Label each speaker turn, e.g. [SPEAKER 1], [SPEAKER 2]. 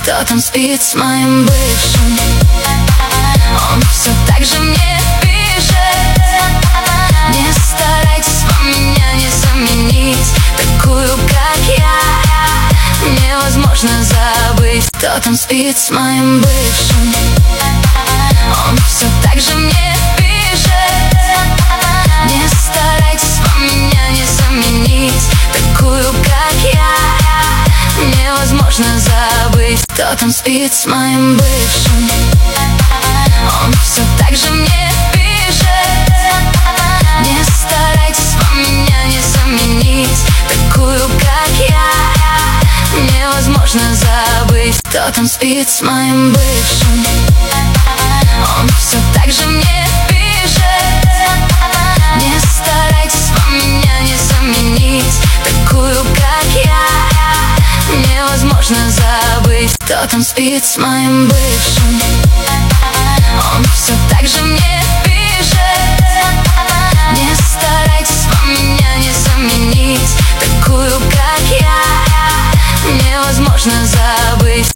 [SPEAKER 1] кто там спит с моим бывшим. Он все так же мне пишет: не старайтесь, вам меня не заменить, такую, как я, невозможно забыть. Кто там спит с моим бывшим? Он все так же мне пишет: не старайтесь, вам меня не заменить, такую, как я, невозможно забыть. Кто там спит с моим бывшим? Он все так же мне пишет: не старайтесь, вам меня не заменить, такую, как я, невозможно забыть. Кто там спит с моим бывшим? Он все так же мне пишет: не старайтесь, вам меня не заменить, такую, как я, невозможно забыть. Кто там спит с моим бывшим? Он все так же мне пишет: не старайтесь, вам меня не заменить, такую, как я, невозможно забыть.